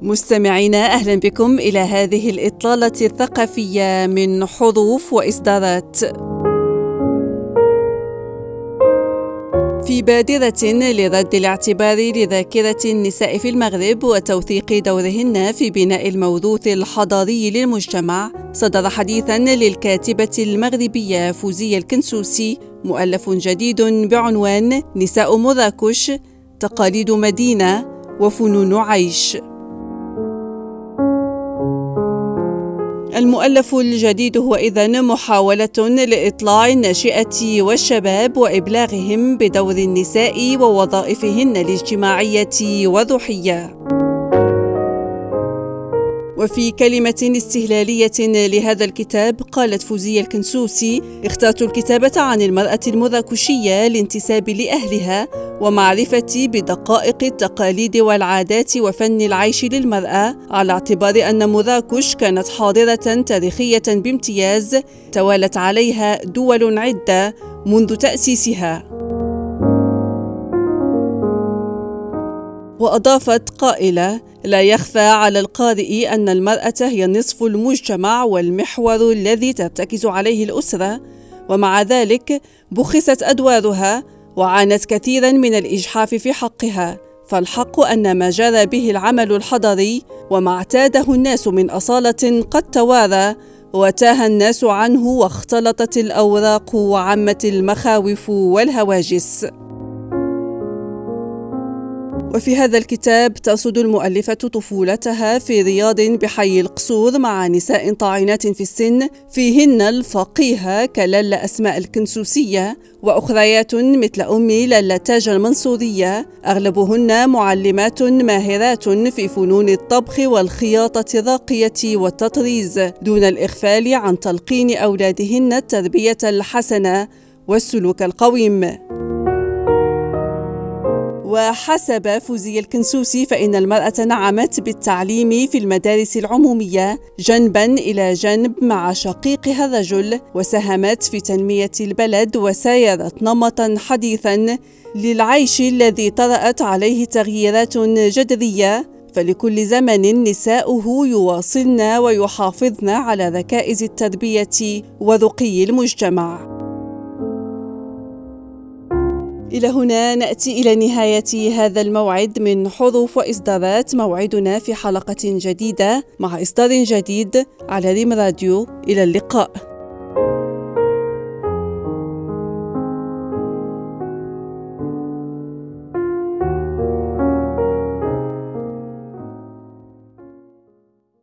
مستمعينا، أهلا بكم إلى هذه الإطلالة الثقافية من حروف وإصدارات. في بادرة لرد الاعتبار لذاكرة النساء في المغرب وتوثيق دورهن في بناء الموروث الحضاري للمجتمع، صدر حديثاً للكاتبة المغربية فوزية الكنسوسي مؤلف جديد بعنوان نساء مراكش، تقاليد مدينة وفنون عيش. المؤلف الجديد هو إذن محاولة لإطلاع الناشئة والشباب وإبلاغهم بدور النساء ووظائفهن الاجتماعية والروحية. وفي كلمة استهلالية لهذا الكتاب قالت فوزية الكنسوسي: اخترت الكتابة عن المرأة المراكشية لانتسابي لأهلها ومعرفتي بدقائق التقاليد والعادات وفن العيش للمرأة، على اعتبار أن مراكش كانت حاضرة تاريخية بامتياز توالت عليها دول عدة منذ تأسيسها. وأضافت قائلة: لا يخفى على القارئ أن المرأة هي نصف المجتمع والمحور الذي ترتكز عليه الأسرة، ومع ذلك بخست أدوارها وعانت كثيرا من الإجحاف في حقها، فالحق أن ما جرى به العمل الحضري وما اعتاده الناس من أصالة قد توارى وتاه الناس عنه واختلطت الأوراق وعمت المخاوف والهواجس. وفي هذا الكتاب ترصد المؤلفة طفولتها في رياض بحي القصور مع نساء طاعنات في السن، فيهن الفقيهة كلالة أسماء الكنسوسية، وأخريات مثل أمي لالا تاج المنصورية، أغلبهن معلمات ماهرات في فنون الطبخ والخياطة الراقية والتطريز، دون الإغفال عن تلقين أولادهن التربية الحسنة والسلوك القويم. وحسب فوزية الكنسوسي فإن المرأة نعمت بالتعليم في المدارس العمومية جنبا إلى جنب مع شقيقها الرجل، وساهمت في تنمية البلد وسايرت نمطا حديثا للعيش الذي طرأت عليه تغييرات جذرية، فلكل زمن نساؤه يواصلن ويحافظن على ركائز التربية ورقي المجتمع. إلى هنا نأتي إلى نهاية هذا الموعد من حروف وإصدارات. موعدنا في حلقة جديدة مع إصدار جديد على ريم راديو. إلى اللقاء.